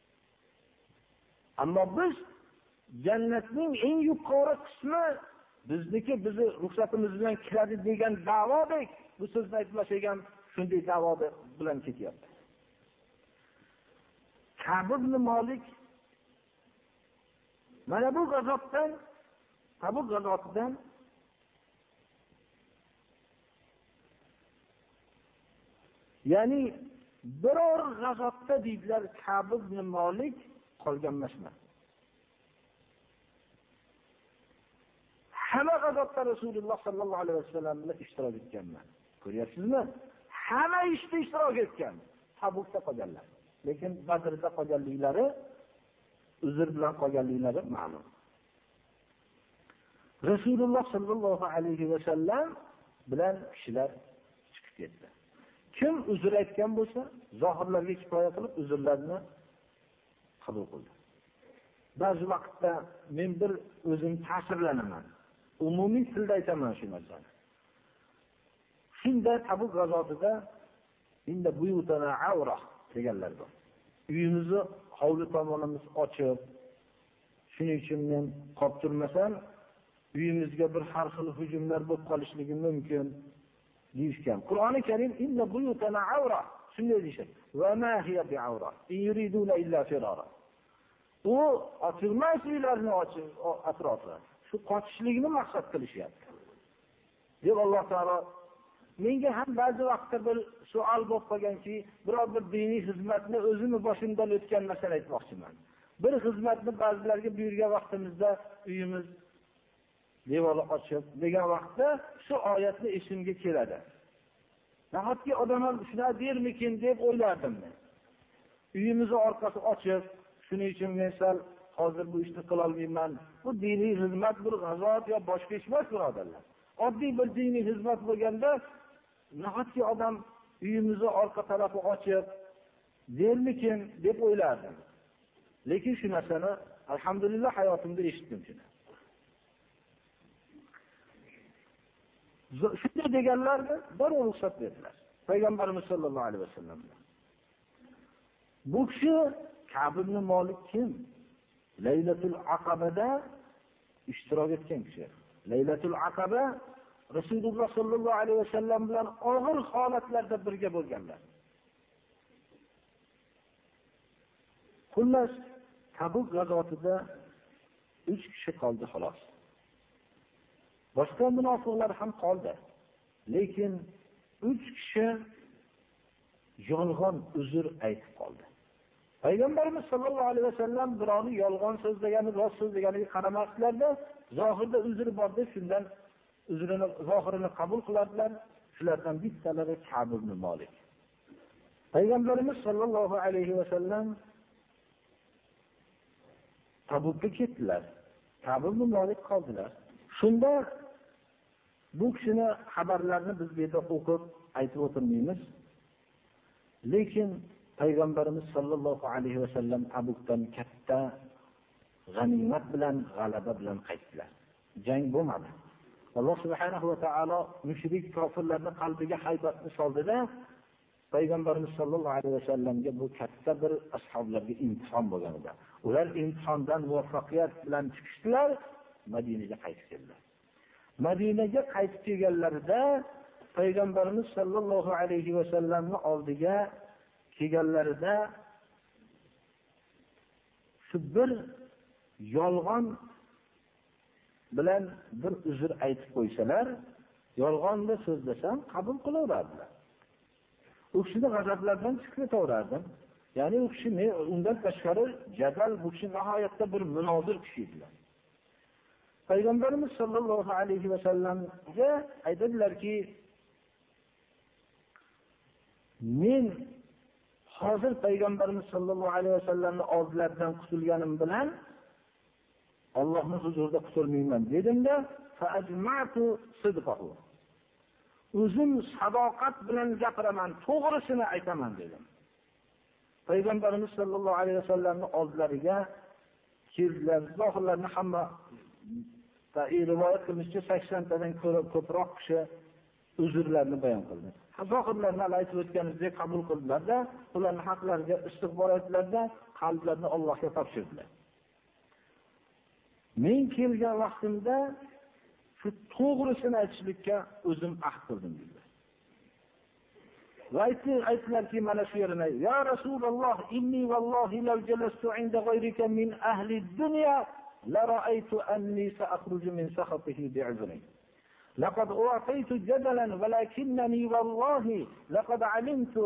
Ammo biz jannatning eng yuqori qismi bizniki, bizni ruxsatimiz bilan kiradi degan da'vodek, bu so'zni aytmasak ham shunday da'vo bilan ketyapti. Ka'b ibn Malik mana bu g'azotdan, Tabuk g'azotidan ya'ni biror g'azotda deydilar Ka'b ibn Malik qolgan emas. Hamma g'azotda Rasululloh sallallohu alayhi vasallam bilan ishtirok etganman. Ko'ryapsizmi? Hamma ishda ishtirok etgan. Tabukda qolganlar. Lekin Badrda qolganliklari, uzr bilan qolganliklari ma'lum. Rasululloh sallallohu alayhi vasallam bilan kishilar chiqib ketdi. Kim uzr aytgan bo'lsa, zohirlarga kifoya qilib uzrlarini qabul qildi. Ba'zi vaqtda men bir o'zim ta'sirlanaman. Umumiy tilda aytaman shu narsani. Shunda Tabuk g'azotida inda buyutana avra deganlar bor. Uyimizni hovli tomonimiz ochiq. Shuning uchun men qolib turmasam, uyimizga bir har xil hujumlar bo'lib qolishligi mumkin deyishgan. Qur'oni Karim inna buyutana avra shunday deyshadi. Va ma hiya bi avra. In yuriduna illa firara. U ochilmas uylarni ochib atrofi. Shu qochishlikni maqsad qilishyapti. Deb Alloh taolo menga ham ba'zi vaqtda bir savol bo'lib qolganki, biror bir diniy xizmatni o'zimni boshimdan o'tgan masala aytmoqchiman. Bir xizmatni ba'zilarga buyurgan vaqtimizda uyimiz devori ochiq degan vaqtda shu oyatni esimga keladi. Nahotki odamlar shuna dermikin deb o'ylardim men. Uyimizni orqasi ochiq, shuning uchun men sal hozir bu ishni qila olmayman. Bu diniy xizmat, bir g'azot yo boshqa ish emas, birodarlar. Oddiy bir diniy xizmat bo'lganda nahotki odam uyimizni orqa tarafi ochiq dermikin deb o'ylardim. Lekin shu narsani alhamdulillah hayotimda eshitdim shuni. Shunday deganlarni bir ruxsat berdilar. Payg'ambarimiz sollallohu alayhi vasallam. Bu kishi Ka'b ibn Malik kim? Laylatul Aqabada ishtirok etgan kishi. Laylatul Aqaba Rasululloh sollallohu alayhi vasallam bilan og'ir holatlarda birga bo'lganlar. Xullas, Tabuk g'azotida uch kishi qoldi xolos. Boshqa munofiqlar ham qoldi. Lekin uch kishi yolg'on uzr aytib qoldi. Payg'ambarimiz sollallohu alayhi vasallam birovni yolg'on so'zlagani, rost so'zlaganiga qaramaslarda, zohirda uzr bor deb shundan uzrini, zohirini qabul qiladilar. Shulardan bittalari Ka'b ibn Malik. Payg'ambarimiz sollallohu alayhi vasallam Tabukka ketdilar. Ka'b ibn Malik qoldilar. Shunda bu kishini xabarlarini biz bu yerda o'qib aytib o'tirmaymiz. Lekin Payg'ambarimiz sollallohu alayhi vasallam Tabukdan katta g'animat bilan, g'alaba bilan qaytdilar. Jang bo'lmadi. Alloh subhanahu va taolo mushrik kofirlarning qalbiga haybatni soldida, Payg'ambarimiz sollallohu alayhi vasallamga bu katta bir ashoblarga imtihon bo'lgan edi. Ular imtihondan muvaffaqiyat bilan chiqishdilar, Madinaga qaytib keldilar. Madinaga qaytib kelganlarida Payg'ambarimiz sollallohu alayhi vasallamning oldiga kelganlarida shu bir yolg'on bilan bir uzr aytib qo'ysalar, yolg'onni so'zlasam qabul qilaveradilar. U kishini g'azablardan chiqib ketaverardim. Ya'ni u kishi undan tashqari jadal, bu kishi nihoyatda bir munozir kishi edilar. Payg'ambarimiz sollallohu alayhi vasallamga aytadilarki, men hozir Payg'ambarimiz sollallohu alayhi vasallamning oldilaridan qutulganim bilan Allohning huzurida qutulmayman dedimda, fa'ajma'tu sidqahu. O'zim sadoqat bilan gapiraman, to'g'risini aytaman dedim. Payg'ambarimiz sollallohu alayhi vasallamning oldilariga keldilar. Zohirlarni hamma rivoyat qilinishicha sakson tadan ko'proq kishi uzrlarni bayon qildi. Zohirlarni aytib o'tganimizdek qabul qildilar-da, ularning haqlariga istig'for etdilar-da, qalblarini Allohga topshirdilar. Men kelgan vaqtimda shu to'g'risini aytishlikka o'zim ahd qildim dedilar. Va aytdilarki, mana shu yerine, ya Rasululloh, inni vallohi law jalastu inda ghayrika min ahli dunya la ra'aytu anni sa'khruju min sakhatihi bi'uzri. لقد أعطيت جدلا ولكنني والله لقد علمت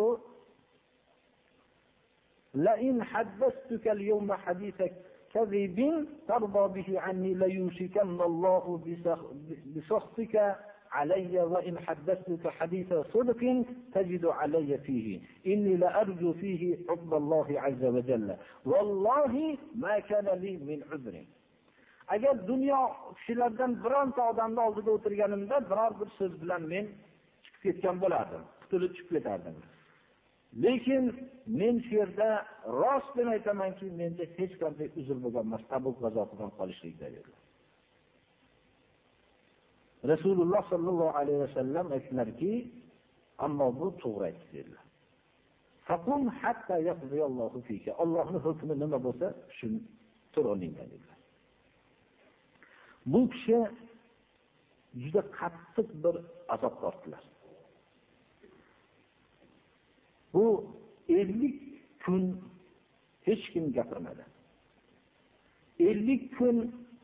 لئن حدثتك اليوم حديث كذب ترضى به عني ليوشكن الله بسخطك علي وإن حدثتك حديث صدق تجد علي فيه إني لأرجو فيه حب الله عز وجل والله ما كان لي من عذر. Agar dunyo kishilardan bironta odamning oldida o'tirganimda biror bir so'z bilan men chiqib ketgan bo'lardim, qutulib chiqib ketardim. Lekin men shu yerda rostini aytamanki, menda hech qanday uzr bo'lgan emas, Tabuk g'azotidan qolishlikda dedilar. Rasululloh sollallohu alayhi vasallam aytdilarki, ammo bu to'g'ri aytdilar. Faqum hatta yaqdiyallohu fika. Allohning hukmi nima bo'lsa, shuni tur o'rningdan dedilar. Bu kishi juda qattiq bir azob tortdilar. Bu ellik kun hech kim gapirmadi. ellik kun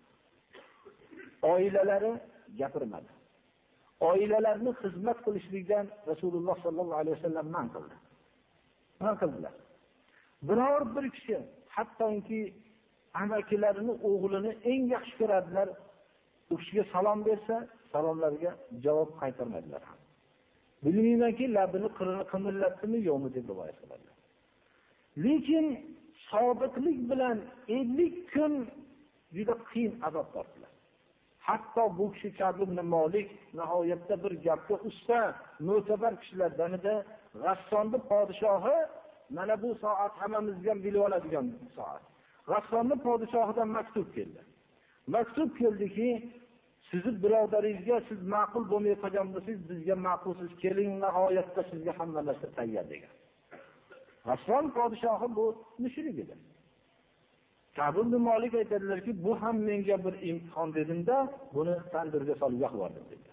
oilalari gapirmadi. Oilalarni xizmat qilishlikdan Rasululloh sollallohu alayhi vasallam man qildi. Man qildilar. Biror bir kishi, hattoki amakilarini, o'g'lini eng yaxshi ko'radilar, u kishiga salom bersa, salomlarga javob qaytarmadilar. Bilmaymanki, labini qirini qimirlatdimi, yo'qmi deb rivoyat qiladilar. Lekin sobitlik bilan ellik kun juda qiyin azob tortdilar. Hatto bu kishi Ka'b ibn Malik nihoyatda bir gapga usta, mo'tabar kishilardan edi. G'assonning podshohi mana bu soat hammamizga bilib oladigan soat. G'assonning podshohidan maktub keldi. Maktub keldiki, sizni birodaringizga siz ma'qul bo'lmay qolgan bo'lsangiz, bizga ma'qulsiz, keling, nihoyatda sizga hamma narsa tayyor degan. G'asson podshohi bu mushrik edi. Ka'b ibn Malik aytadilarki, bu ham menga bir imtihon dedimda, buni tandurga solib yoqvordim dedilar.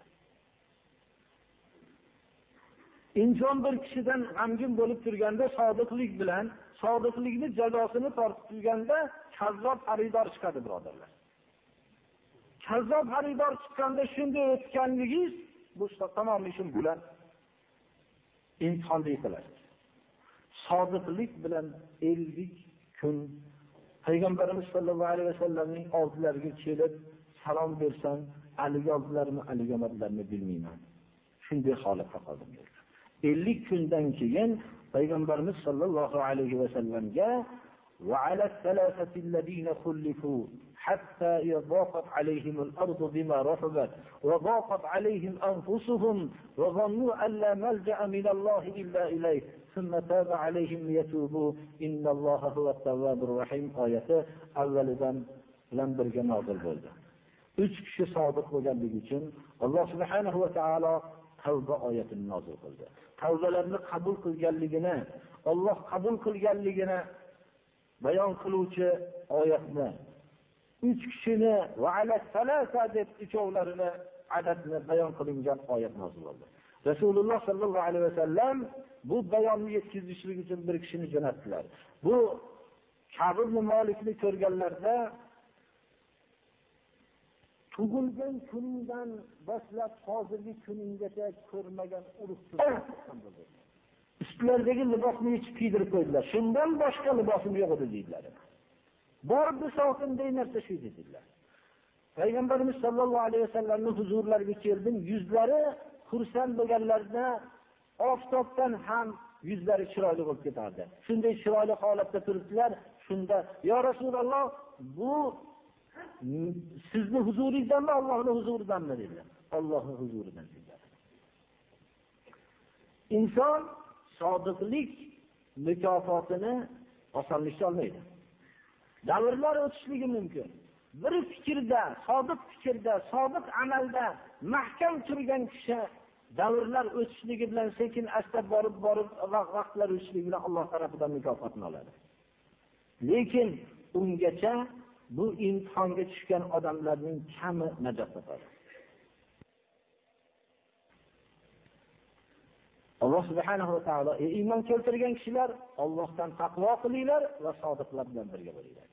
Inson bir kishidan g'amgin bo'lib turganda, sodiqlik bilan, sodiqlikni jazosini tortib turganda, kazzob xaridor chiqadi, birodarlar. Kazzob xaridor chiqqanda shunday o'tganligingiz, bu tamomiy shu bilan imtihonda yiqilasiz. Sodiqlik bilan ellik kun Payg'ambarimiz sollallohu alayhi vasallamning oldilariga kelib salom bersam, aliga oldilarmi, aliga olmadilarmi bilmayman. Shunday holatda qoldim. ellik kundan keyin Payg'ambarimiz sollallohu alayhi vasallamga va ala salasati alladina khulifu hatta yadaqat alayhim al-ard bima rahabat wa daqat alayhim anfusuhum wa dhannu an la malja'a min Allah illa ilayh thumma taba alayhim liyatubu inna Allaha huwa at-tawwabur rahim oyati avvalidan bilan birga nozil bo'ldi. Uch kishi sodiq bo'lganligi uchun Alloh subhanahu va taolo Tavba oyatini nozil qildi. Tavbalarni qabul qilganligini, Alloh qabul qilganligini bayon qiluvchi oyatni, uch kishini va ala salasa deb uchovlarini adadni bayon qilingan oyat nozil bo'ldi. Rasululloh sallallohu alayhi vasallam bu bayonni yetkazishlik uchun bir kishini jo'natdilar. Bu Ka'b ibn Malikni ko'rganlarda tug'ilgan kuningdan boshlab hozirgi kuninggacha ko'rmagan urug'chilar ustlaridagi libosni yechib kiydirib qo'ydilar. Shundan boshqa libosim yo'q edi deydilar. Bor bisotinday narsa shu dedilar. Payg'ambarimiz sollallohu alayhi vasallamning huzurlariga keldim, yuzlari xursand bo'lganlarida oftobdan ham yuzlari chiroyli bo'lib ketardi. Shunday chiroyli holatda turibdilar. Shunda yo Rasululloh, bu sizni huzuringizdanmi, Allohning huzuridanmi dedilar. Allohning huzuridan dedilar. Inson sodiqlik mukofotini osonlikcha olmaydi. Davrlar o'tishligi mumkin. Bir fikrda, sodiq fikrda, sodiq amalda mahkam turgan kishi davrlar o'tishligi bilan sekin asta borib borib vaqtlar o'tishligi bilan Alloh tarafidan mukofotni oladi. Lekin ungacha bu imtihonga tushgan odamlarning kami najot topadi. Alloh subhanahu va taolo iymon keltirgan kishilar Allohdan taqvo qilinglar va sodiqlar bilan birga bo'linglar.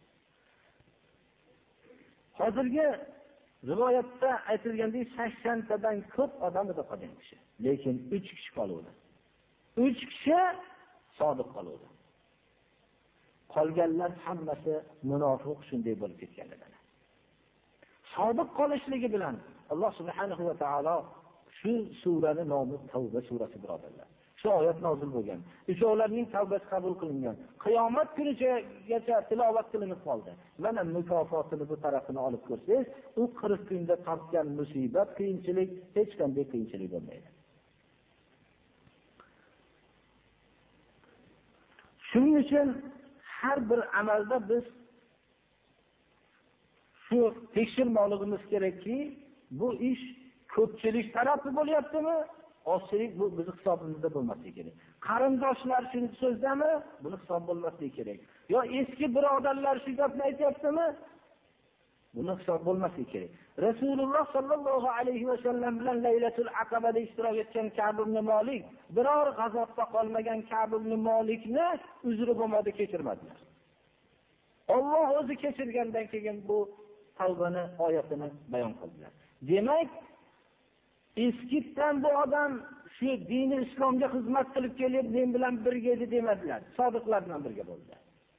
Hozirgi rivoyatda aytilgandek sakson tadan ko'p odam edi qolgan kishi. Lekin uch kishi qoldi. uch kishi sodiq qoldi. Qolganlar hammasi munofiq shunday bo'lib ketganlar. Sodiq qolishligi bilan Alloh subhanahu va taolo shu suraning nomi Tavba surasi birodarlar. Shu oyat nozil bo'lgan. Uchovlarning tavbasi qabul qilingan. Qiyomat kunigacha tilovat qilinib qoldi. Mana mukofotini bu tarafini olib ko'rsangiz, u qirq kunda tortgan musibat, qiyinchilik hech qanday qiyinchilik bo'lmaydi. Shuning uchun har bir amalda biz shu tekshirmoqligimiz kerakki, bu ish ko'pchilik tarafi bo'lyaptimi, ozchilik bu bizning hisobimizda bo'lmasligi kerak. Qarindoshlar shuni so'zdami, buni hisob bo'lmasligi kerak. Yo eski birodarlar shu gapni aytyaptimi, buni hisob bo'lmasligi kerak. Rasululloh sallallohu alayhi vasallam bilan Laylatul Aqabada ishtirok etgan Ka'b ibn Malik, biror g'azotda qolmagan Ka'b ibn Malikni uzri bo'lmadi, kechirmadilar. Alloh o'zi kechirgandan keyin bu Tavbani oyatini bayon qildilar. Demak, eskitdan bu odam shu dini islomga xizmat qilib kelib, men bilan birga edi demadilar. Sodiqlar bilan birga bo'ldilar.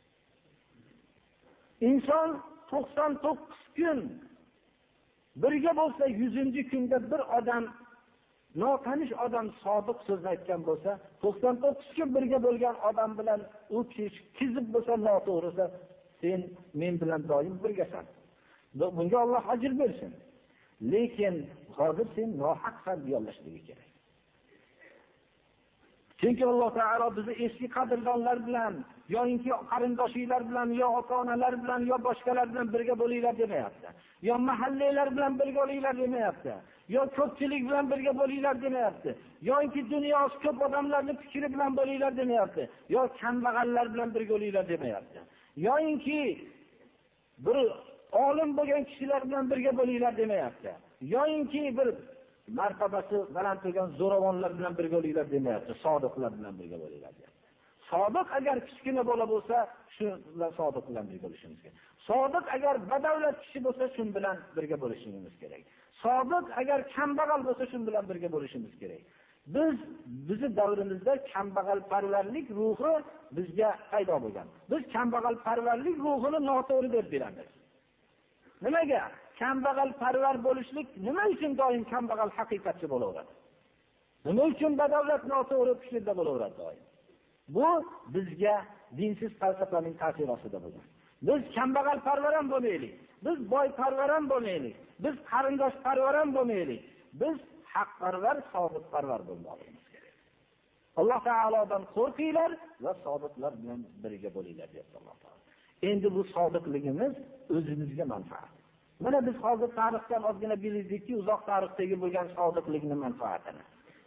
Inson to'qson to'qqiz kun birga bo'lsa, yuzinchi kunda bir odam, notanish odam sodiq so'z aytgan bo'lsa, to'qson to'qqiz kun birga bo'lgan odam bilan u kishi kizib bo'lsa, noto'g'risa, sen men bilan doim birgasan. Bunga Alloh ajr bersin. Lekin hozir sen nohaq ham yollashligi kerak. Chunki Alloh taolo bizni eski qadrdonlar bilan, yoki qarindoshlar bilan, yo ota-onalar bilan, yo boshqalar bilan birga bo'linglar demayapti. Yo mahallalar bilan birga bo'linglar demayapti. Yo ko'pchilik bilan birga bo'linglar demayapti. Yoki dunyosi ko'p odamlarning fikri bilan bo'linglar demayapti. Yo kambag'allar bilan birga bo'linglar demayapti. Yoki bir olim bo'lgan kishilar bilan birga bo'linglar demayapti. Yoki bir martabasi baland turgan zo'ravonlar bilan birga bo'linglar demayapti. Sodiqlar bilan birga bo'linglar deyapti. Sodiq agar kichkina bola bo'lsa, shu bilan sodiq bilan birga bo'lishimiz kerak. Sodiq agar badavlat kishi bo'lsa, shu bilan birga bo'lishimiz kerak. Sodiq agar kambag'al bo'lsa, shu bilan birga bo'lishimiz kerak. Biz bizi davrimizda kambag'al parvarlik ruhi bizga paydo bo'lgan. Biz kambag'al parvarlik ruhini noto'g'ri deb bilamiz. Nimaga? Kambag'al parvar bo'lishlik nima uchun doim kambag'al haqiqatchi bo'laveradi? Nima uchun badavlat noto'g'ri fikirda bo'laveradi doim? Bu bizga dinsiz falsafaning ta'siri ostida bo'lgan. Biz kambag'al parvar ham bo'lmaylik. Biz boy parvar ham bo'lmaylik. Biz qarindosh parvar ham bo'lmaylik. Biz haq parvar, sodiq parvar bo'lmoqimiz kerak. Alloh taolodan qo'rqinglar va sodiqlar bilan birga bo'linglar deb Alloh taolo. Endi bu sodiqligimiz o'zimizga manfaat. Mana biz hozir tarixdan ozgina bildikki, uzoq tarixdagi bo'lgan sodiqlikning manfaatini.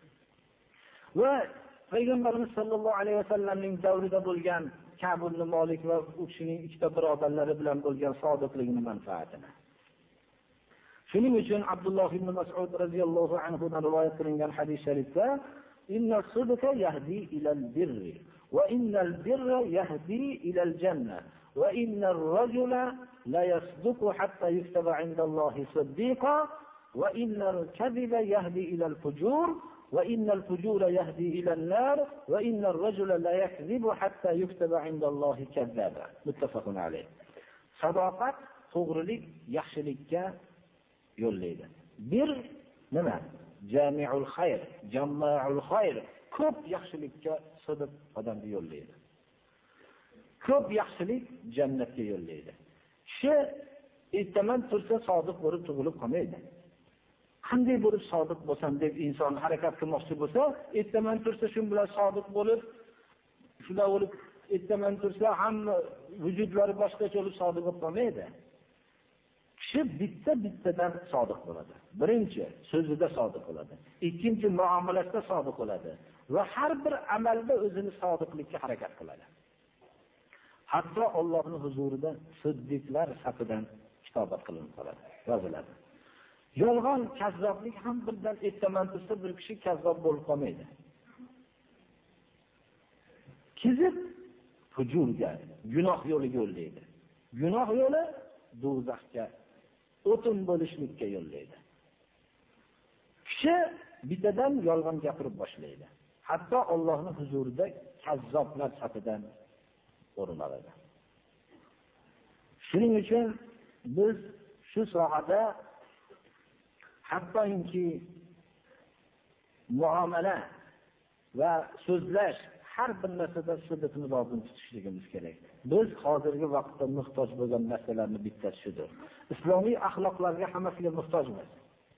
Va Payg'ambarimiz sollallohu alayhi vasallamning davrida bo'lgan Ka'b ibn Malik va u kishining ikkita birodarlari bilan bo'lgan sodiqlikning manfaatini. Shuning uchun Abdulloh ibn Mas'ud radhiyallohu anhu dan rivoyat qilingan hadis sharifda inna sidqa yahdi ila al-birri va innal birra yahdi ila al-jannah va innar rajula la yasduqu hatta yuktaba 'inda Allohi siddiqa va innal kadhiba yahdi ila al-fujur va innal fujura yahdi ila an-nar va innar rajula la yakdhibu hatta yuktaba 'inda Allohi kadhaba. Muttafaqun alayh. Sadoqat to'g'rilik, yaxshilikka yo'llaydi. Bir nima? Jami'ul xayr, jamma'ul xayr. Ko'p yaxshilikka sodiq odamni yo'llaydi. Ko'p yaxshilik jannatga yo'llaydi. Kishi ertaman tursa sodiq bo'lib tug'ilib qolmaydi. Qanday bo'lib sodiq bo'lsam deb inson harakat qilmoqchi bo'lsa, ertaman tursa shu bilan sodiq bo'lib, shunday bo'lib ertaman tursa hamma vujudlari boshqacha bo'lib sodiq bo'lib qolmaydi. Kishi bitta bittadan sodiq bo'ladi. Birinchi so'zida sodiq bo'ladi. Ikkinchi muomalasida sodiq bo'ladi va har bir amalda o'zini sodiqlikka harakat qiladi. Hatto Allohning huzurida siddiqlar safidan kitobat qilinib qoladi, yoziladi. Yolg'on, kazzoblik ham birdan ertaman tursa bir kishi kazzob bo'lib qolmaydi. Kizib hujurga, gunoh yo'liga yo'llaydi. Gunoh yo'li do'zaxga, o'tin bo'lishlikka yo'llaydi. Kishi bittadan yolg'on gapirib boshlaydi. Hatto Allohning huzurida kazzoblar safidan o'rin oladi. Shuning uchun biz shu sohada hattoki muomala va so'zlash har bir narsada sidqni lozim tutishligimiz kerak. Biz hozirgi vaqtda muhtoj bo'lgan narsalarning bittasi shudir. Islomiy axloqlarga hammasiga muhtojmiz.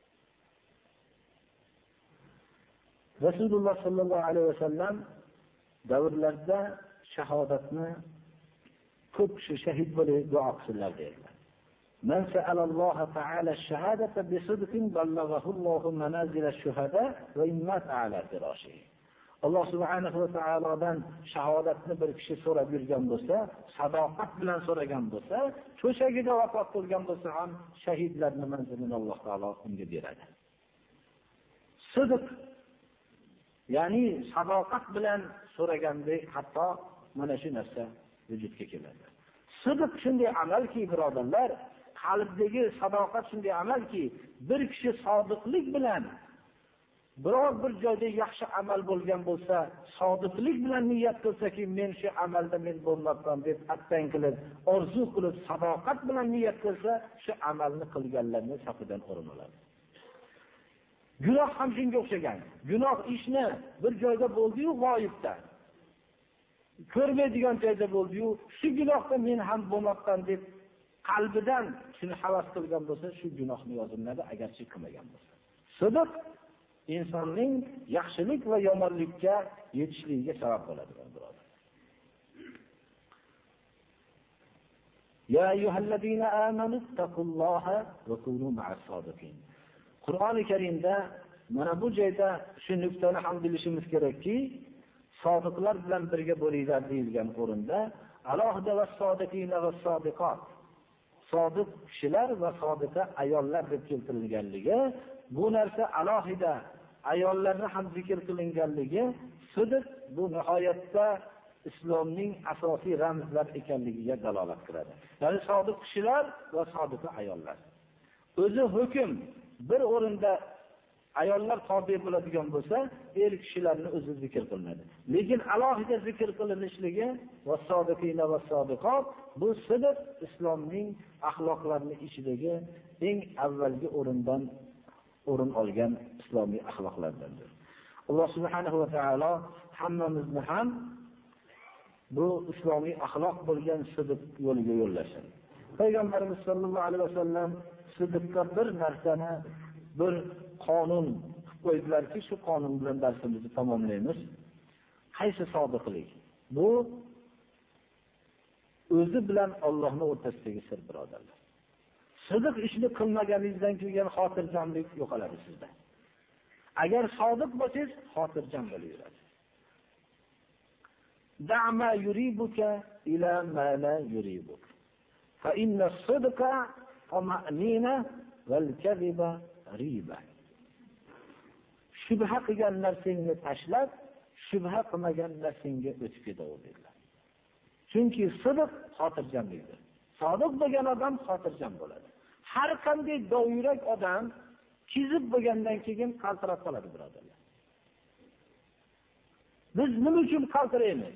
Rasululloh sollallohu alayhi vasallam davrlarida shahodatni ko'p kishi shahid bo'lib duo qilsalar dedilar. Man sa'alalloha ta'ala ash-shahadata bi sidqin ballaghahu Allohu manazil ash-shuhada va immat ala firashihi. Alloh subhanahu va taolodan shahodatni bir kishi so'rab yurgan bo'lsa, sadoqat bilan so'ragan bo'lsa, to'shagida vafot qilgan bo'lsa ham shahidlarning manzilini Alloh taolo unga beradi. Sidq, ya'ni sadoqat bilan so'ragandek hatto mana shu narsa vujudga keladi. Sidq shunday amalki, birodarlar, qalbdagi sadoqat shunday amalki, bir kishi sodiqlik bilan biror bir joyda yaxshi amal bo'lgan bo'lsa, sodiqlik bilan niyat qilsaki, men shu amalda men bo'lmabman deb attan qilib, orzu qilib, sadoqat bilan niyat qilsa, shu amalni qilganlarning safidan o'rin oladi. Gunoh ham shunga o'xshagan. Gunoh ishni bir joyda bo'ldi-yu, g'oyibda. Ko'rmaydigan joyda bo'ldi-yu, shu gunohda men ham bo'lmabman deb qalbidan shuni havas qilgan bo'lsa, shu gunohni yoziladi, agarchi qilmagan bo'lsa. Sidq insonning yaxshilik va yomonlikka yetishligiga sabab bo'ladi. Ya ayyuhallazina amanu taqulloha va kunu ma'as sodiqin. Qur'oni Karimda mana bu joyda shu nuqtani ham bilishimiz kerakki, sodiqlar bilan birga bo'linglar deyilgan o'rinda alohida va sodiqina va sodiqat, sodiq kishilar va sodiqa ayollar deb keltirilganligi, bu narsa alohida ayollarni ham zikr qilinganligi, sidiq bu nihoyatda islomning asosiy ramzlari ekanligiga dalolat qiladi. Ya'ni sodiq kishilar va sodiqa ayollar. O'zi hukm bir o'rinda ayollar tobe bo'ladigan bo'lsa, er kishilarni o'zi zikr qilinadi. Lekin alohida zikr qilinishligi va sodiqina va sodiqat bu sidiq islomning axloqlarining ichidagi eng avvalgi o'rindan o'rin olgan islomiy axloqlardandir. Alloh subhanahu va taolo hammamizni ham bu islomiy axloq bo'lgan sidiq yo'liga yo'llasin. Payg'ambarimiz sollallohu alayhi vasallam sidiqqa bir narsani, bir qonun qilib qo'ydilarki, shu qonun bilan darsimizni tamomlaymiz. Qaysi sodiqlik? Bu o'zi bilan Allohning o'rtasidagi sir, birodarlar. Sidiq ishni qilmaganingizdan keyin xotirjamlik yo'qoladi sizda. Agar sodiq bo'lsangiz, xotirjam bo'laverasiz. Da'ma yuribuka ila ma la yuribuk. Fa inna as-sidqa tama'nina wal kadhiba riba. Shubha qilgan narsangni tashlab, shubha qilmagan narsangga o'tib ketaveradilar. Chunki sidiq xotirjamlikdir. Sodiq bo'lgan odam xotirjam bo'ladi. Har qanday dovyurak odam kizib bo'lgandan keyin qaltirab qoladi, birodarlar. Biz nima uchun qaltiraymiz?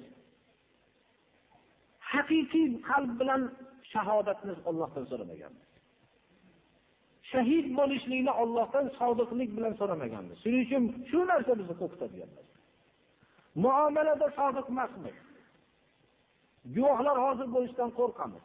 Haqiqiy qalb bilan shahodatni Allohdan so'ramaganmiz. Shahid bo'lishlikni Allohdan sodiqlik bilan so'ramaganmiz. Shuning uchun shu narsa bizni qo'rqitadiganlar. Muomalada sodiq emasmiz. Guvohlar hozir bo'lishdan qo'rqamiz.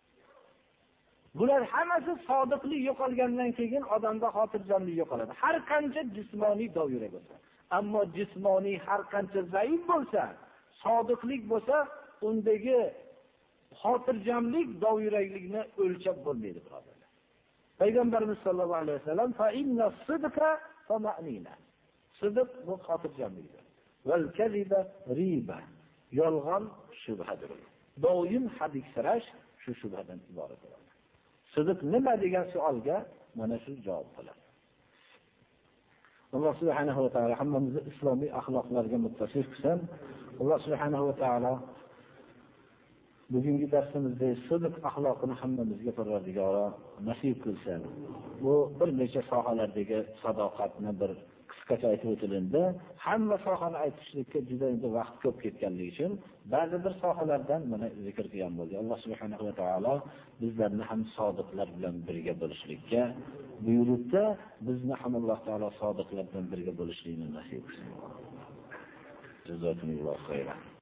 Bular hammasi sodiqlik yo'qolgandan keyin odamda xotirjamlik yo'qoladi. Har qancha jismoniy dovyurak bo'lsa, ammo jismoniy har qancha zaif bo'lsa, sodiqlik bo'lsa, undagi xotirjamlik dovyuraklikni o'lchab bo'lmaydi, birodarlar. Payg'ambarimiz sollallohu alayhi vasallam fa inna sidqa tama'nina. Sidiq bu xotirjamlikdir. Val kadhiba riba. Yolg'on shubhadir. Doim hadiksirash shu shubhadan iborat bo'ladi. Sidiq nima degan savolga mana shu javob qiladi. Alloh subhanahu va taolo hammamizni islomiy axloqlarga muttasif qilsin. Alloh subhanahu va taolo bugungi darsimizda sidiq axloqini hammamizga Parvardigori nasib qilsin. Bu bir necha sohalardagi sadoqatni bir qisqacha aytib o'tilindi. Hamma sohani aytishlikka juda endi vaqt ko'p ketganligi uchun ba'zi bir sohalardan mana zikr qilgan bo'ldi. Alloh subhanahu va taolo bizlarni ham sodiqlar bilan birga bo'lishlikka buyurdi. Bizni ham Alloh taolo sodiqlar bilan birga bo'lishlikni nasib qilsin. Jazakumulloh xayran.